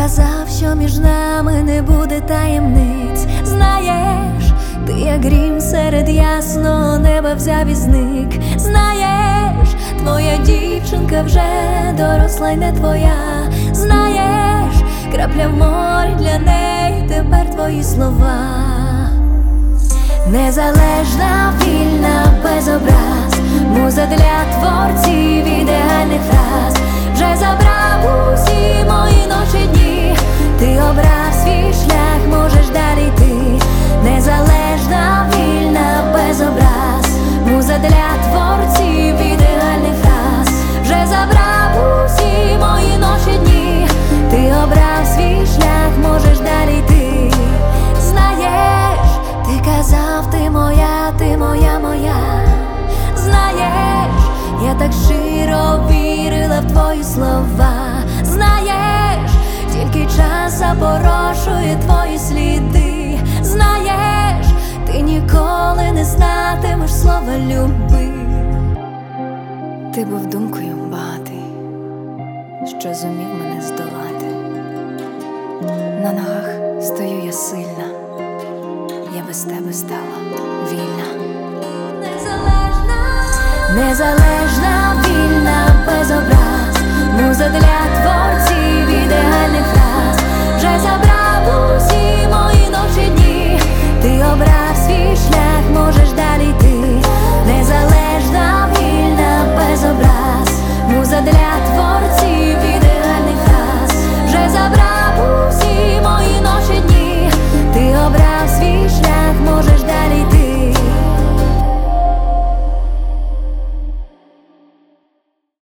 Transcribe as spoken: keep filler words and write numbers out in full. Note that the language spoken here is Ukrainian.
казав, що між нами не буде таємниць. Знаєш, ти як грім серед ясного неба взяв і зник. Знаєш, твоя дівчинка вже доросла й не твоя. Знаєш, крапля в морі для неї тепер твої слова. Незалежна, вільна, без образ, муза для творців ідеальних фраз. Вже забрав усі мої ночі дні, ти обрав свій шлях, можеш далі йти. Незалежна, вільна, без образ, муза для творців ідеальних фраз. Вже забрав усі мої ночі дні, ти обрав свій шлях, можеш далі йти. Знаєш, ти казав, ти моя, ти моя, моя. Знаєш, я так щиро вірила в твої слова. Знаєш, тільки час запорошує твої сліди. Знаєш, ти ніколи не знатимеш слова люби. Ти був думкою багатий, що зумів мене здолати. На ногах стою я сильна, я без тебе стала вільна. Незалежна, незалежна.